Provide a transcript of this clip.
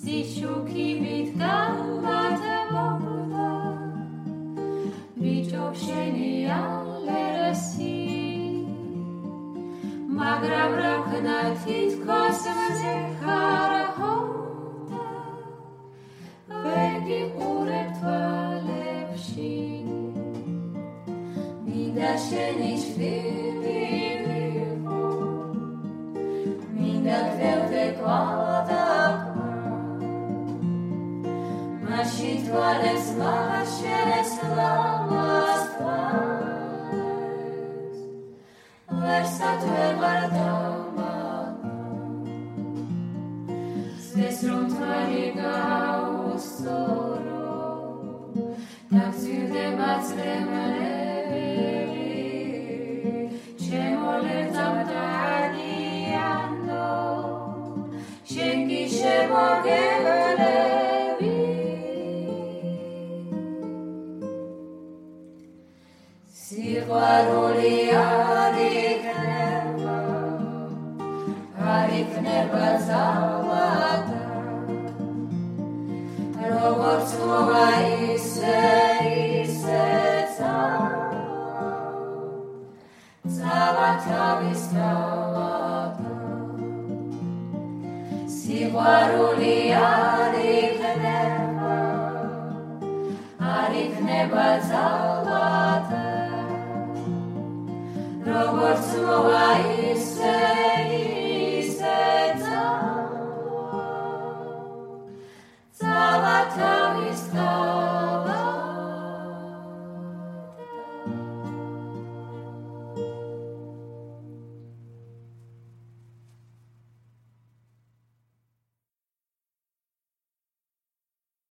სიშუქივით გამათბობდა ბიჭო შენი ალერსი მაგრამ რა ქნა თითქოს მზეხარ ჰონდა ვერ გიყურებ თვალებში მინდა შენი შვილი ვიყო მინდა გდევდე კვალა მაშინ თვალებს მაშესლავას თვალებს ვერსად ვეღარ დამანა ზეს რომ თვალი გაუსწორო დაგზირდება წრემლები ჩემო ლერძამ დადიანო შენ კი შემოგევლები სიყვარული არ იქნება ზავადა როგორც მოვა ისე წავა თავის თავადა სიყვარული არ იქნება ზავადა როგორც მოვა